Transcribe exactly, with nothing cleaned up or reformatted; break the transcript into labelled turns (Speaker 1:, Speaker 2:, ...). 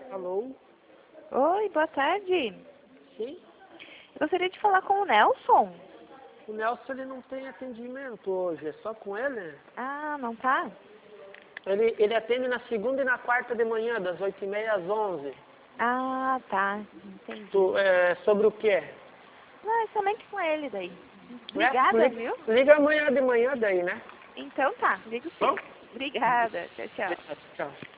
Speaker 1: Alô?
Speaker 2: Oi, boa tarde.
Speaker 1: Sim?
Speaker 2: Eu gostaria de falar com o Nelson.
Speaker 1: O Nelson ele não tem atendimento hoje, é só com ele?
Speaker 2: Ah, não tá?
Speaker 1: Ele, ele atende na segunda e na quarta de manhã, das oito e meia às onze.
Speaker 2: Ah, tá. Entendi.
Speaker 1: Tu, é, sobre o quê?
Speaker 2: Não, é somente com ele daí.
Speaker 1: É,
Speaker 2: Obrigada,
Speaker 1: liga,
Speaker 2: viu?
Speaker 1: liga amanhã de manhã daí, né?
Speaker 2: Então tá, digo
Speaker 1: Bom?
Speaker 2: sim. Obrigada. Tchau, tchau.
Speaker 1: Tchau.